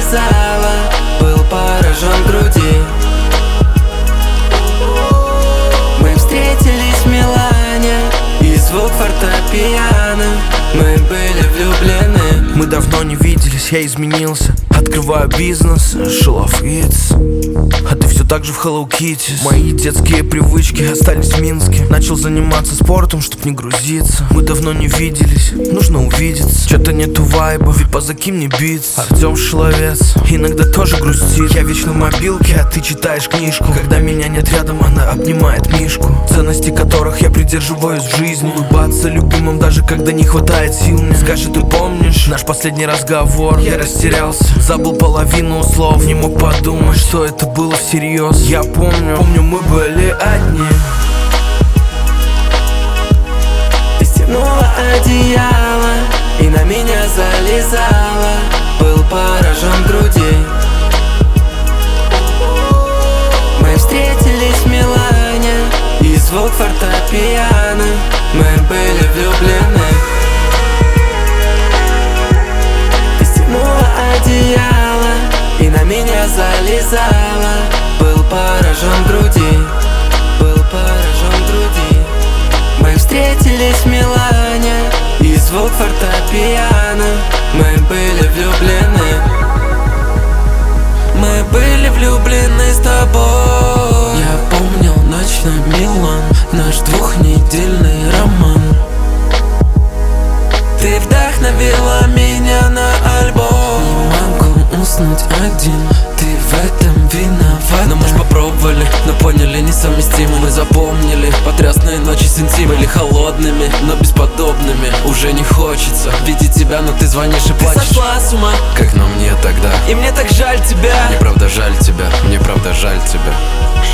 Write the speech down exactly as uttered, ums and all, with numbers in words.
залезала, был поражен груди. Мы встретились в Милане, и звук фортепиано. Мы были влюблены. Мы давно не виделись, я изменился. Открываю бизнес, шалофиц. А ты все так же в Hello Kitty. Мои детские привычки остались в Минске. Начал заниматься спортом, чтоб не грузиться. Мы давно не виделись, нужно увидеться. Чё-то нету вайба, ведь позакинь мне битс. Артем Шиловец иногда тоже грустит. Я вечно в мобилке, а ты читаешь книжку. Когда меня нет рядом, она обнимает Мишку. Ценности которых я придерживаюсь в жизни. Улыбаться любимым, даже когда не хватает сил мне. Скажи, ты помнишь наш последний разговор? Я растерялся, забыл половину слов. Не мог подумать, что это было всерьез. Я помню, помню, мы были одни. Ты стянула одеяло и на меня залезала, был поражен груди. Мы встретились в Милане, и звук фортепиано. Мы были влюблены. Ты стянула одеяло и на меня залезала, был поражен груди, был поражен груди. Мы встретились в Милане, и звук фортепиано. Мы были влюблены. Мы были влюблены с тобой. Я помнил ночной Милан, наш двухнедельный роман. Ты вдохновила меня на альбом. Не могу уснуть один, ты в этом виноват. Но мы ж попробовали, но поняли несовместимы. Мы запомнили потрясные ночи с интимом. Были холодными, но бесподобными. Уже не хочется видеть тебя, но ты звонишь и плачешь. Ты сошла с ума, как на мне тогда. и мне так жаль тебя. Мне правда жаль тебя, мне правда жаль тебя.